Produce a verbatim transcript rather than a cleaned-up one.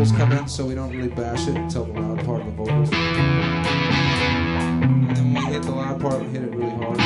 vocals come in, so we don't really bash it until the loud part of the vocals. And then when we hit the loud part, we hit it really hard.